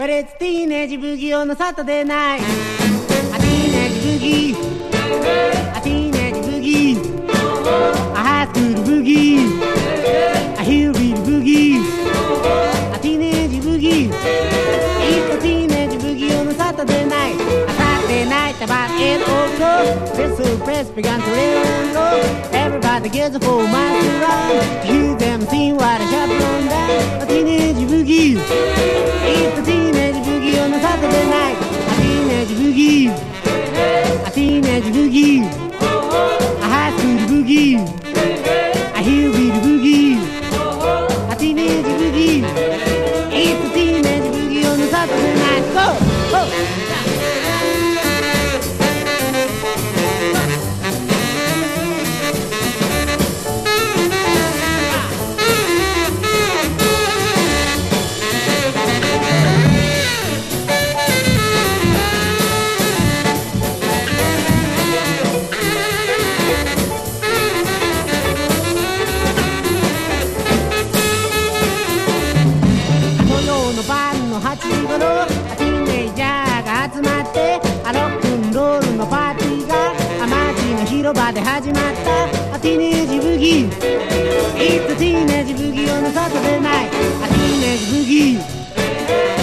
But it's teenage boogie on a Saturday night. A teenage boogie, a teenage boogie, a high school boogie, a hillbilly boogie, a teenage boogie. It's a teenage boogie on a Saturday night. A Saturday night about 8 o'clock. Whistle press began to roll and roll. Everybody gets a full miles to run. You them sing what a chaperone down. A teenage boogie. It's a teenage boogie on a Saturday night. A teenage boogie, a teenage boogie, a high school boogie, a hillbilly boogie, a teenage boogie. It's a teenage boogie on a Saturday night. Go, go.8頃ティーネイジャーが集まってロックンロールのパーティーが街の広場で始まったティーネージブギー It's a teenage boogie on a Saturday night. A teenage boogie